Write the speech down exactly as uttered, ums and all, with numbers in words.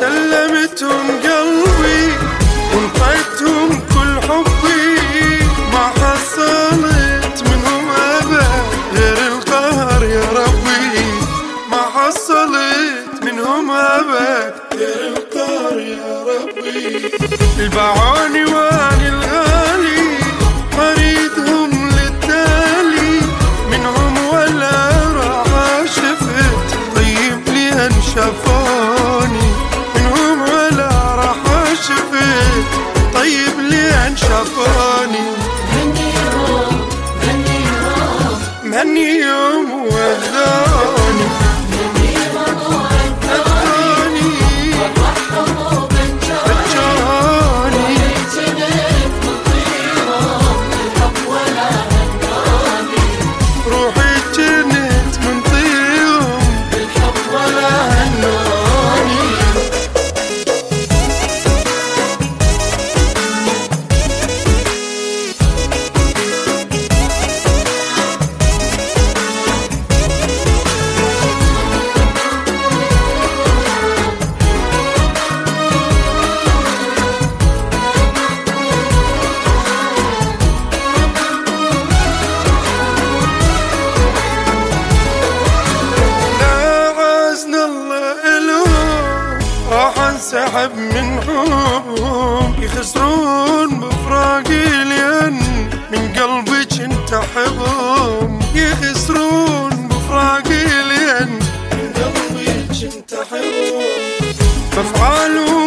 سلمتهم قلبي وانطيتهم كل حبي، ما حصلت منهم أبد غير القهر يا ربي، ما حصلت منهم أبد غير القهر يا ربي. البعاني واني الغالي مريدهم للتالي، منهم ولا راح شفت طيب لي انشافوني، منهم ولا راح شفت طيب لي انشافوني. منيهم منيهم منيهم وهدوني انسحب من حبهم، يخسرون بفراقي لين من قلبي كنت احبهم، يخسرون بفراقي لين من قلبي كنت احبهم. بافعالهم